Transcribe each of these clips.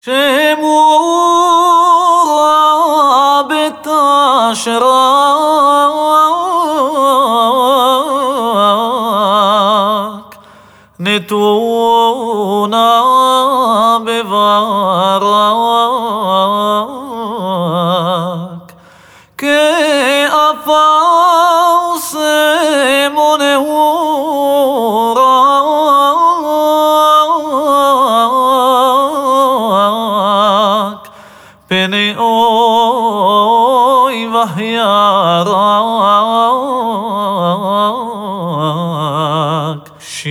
شمورا بتشراك نتونا بفراك كي أفاوس منهوراك بني أوي وهياراك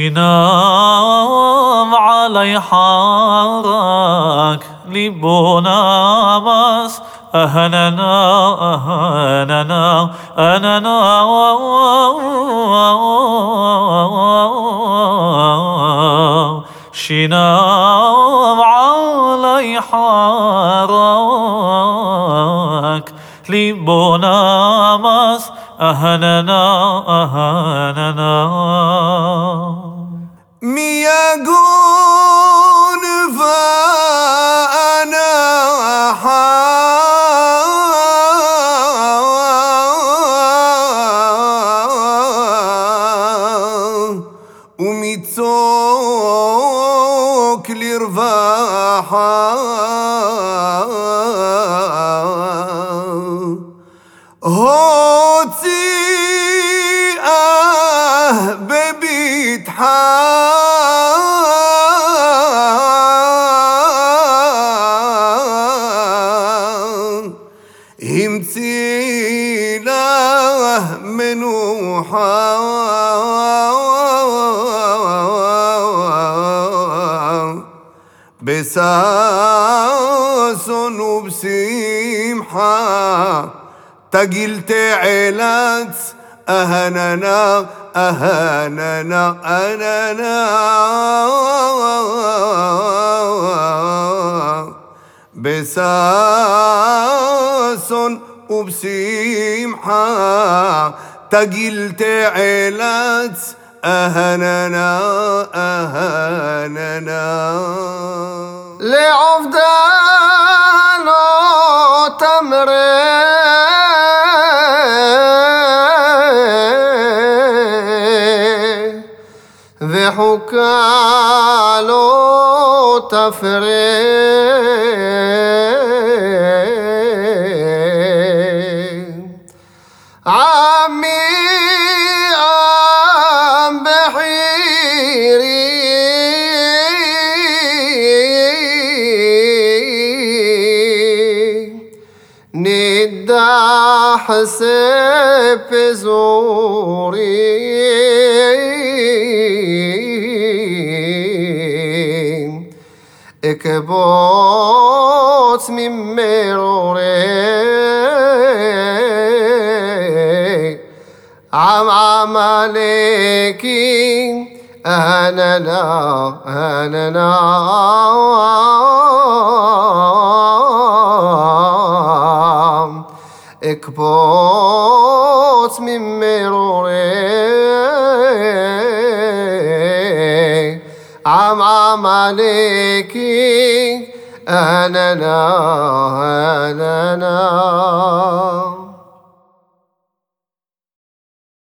شنام علي حارك لبونا بس أهننا أهننا أننا شنام علي حارك لبونا بس أهننا أهننا ميقون فأنا وميتوك لرفاحة هوتي ببيت همتي له منوحا بساس وبسمحة تقلت علات أهننا أهننا أننا بساس وبسمحة تقلت علات أهننا أهننا لعفدان تمري ذحكالو تفري عمي أم بحيري ندى حسب زوري اكبوت من مروري عم عليكي أهننا أهننا اكبوت من مروري عم عليكي أهننا أهننا